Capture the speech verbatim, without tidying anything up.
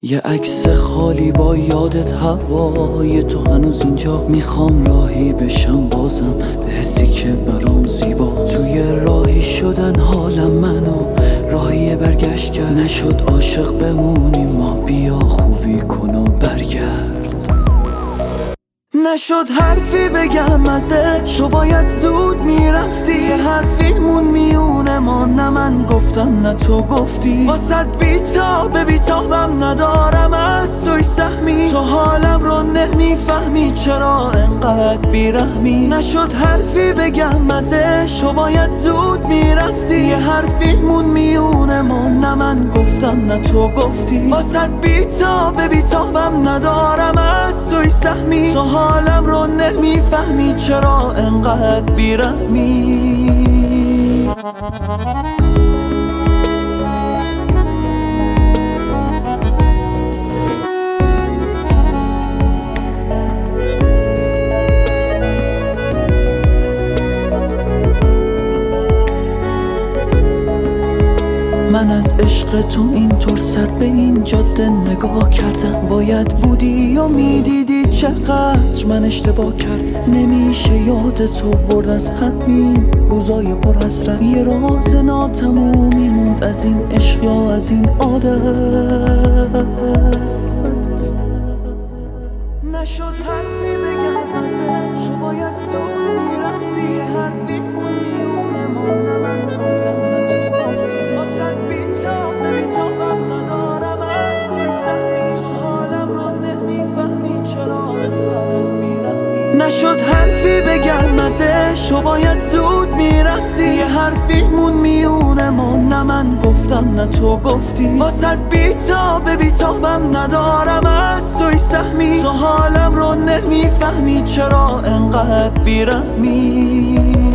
یه عکس خالی با یادت هوای تو هنوز اینجا. میخوام راهی بشم بازم به حسی که برام زیباست. توی راهی شدن حالم منو راهی برگشت کرد. نشد عاشق بمونیم ما، بیا خوبی کن و برگرد. نشد حرفی بگم ازش، تو باید زود میرفتی. یه حرفی مون میونه ما، نه من گفتم نه تو گفتی. واسد بیتاب بیتابم ندارم از توی سهمی. تو حالم رو نمیفهمی چرا انقدر بیرحمی. نشد حرفی بگم ازش، تو باید زود میرفتی. یه حرفی مون میونه ما، نه من گفتم نه تو گفتی. واسد بیتاب بیتابم ندارم از توی سهمی. تو حالم رو نمیفهمی چرا انقدر بیرحمی. من از عشق تو اینطور سر به این جاده نگاه کردم. باید بودی و میدیدی چقدر من اشتباه کردم. نمیشه یاد تو برد از همین روزای پر حسرت. یه راز ناتمومی موند از این عشق یا از این عادت. نشد حرفی بگم ازش، تو باید زود میرفتی. یه حرفی مون میونه ما، نه من گفتم نه تو گفتی. واسد بیتاب بیتابم ندارم از توی سهمی. تو حالم رو نمیفهمی چرا میرم. نشد حرفی بگم ازش، تو باید زود میرفتی. یه حرفی مون میونه ما، نه من گفتم نه تو گفتی. واسد بیتاب بیتابم ندارم از توی سهمی. تو حالم رو نمیفهمی چرا انقدر بیرحمی.